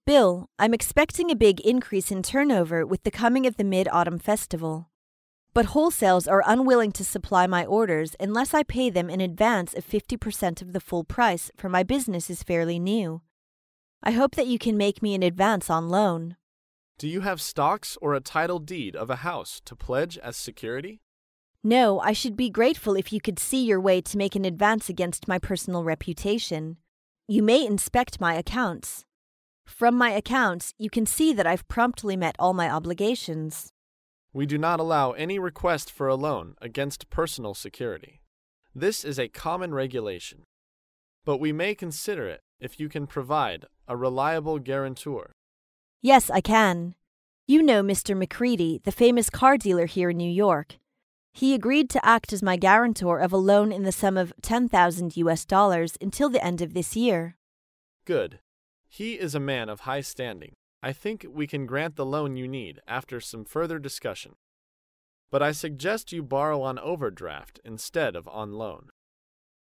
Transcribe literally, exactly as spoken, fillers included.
Bill, I'm expecting a big increase in turnover with the coming of the Mid-Autumn Festival. But wholesales are unwilling to supply my orders unless I pay them in advance of fifty percent of the full price, for my business is fairly new. I hope that you can make me an advance on loan. Do you have stocks or a title deed of a house to pledge as security? No, I should be grateful if you could see your way to make an advance against my personal reputation. You may inspect my accounts. From my accounts, you can see that I've promptly met all my obligations. We do not allow any request for a loan against personal security. This is a common regulation. But we may consider it if you can provide a reliable guarantor. Yes, I can. You know Mister McCready, the famous car dealer here in New York. He agreed to act as my guarantor of a loan in the sum of ten thousand U S dollars until the end of this year. Good. He is a man of high standing. I think we can grant the loan you need after some further discussion. But I suggest you borrow on overdraft instead of on loan.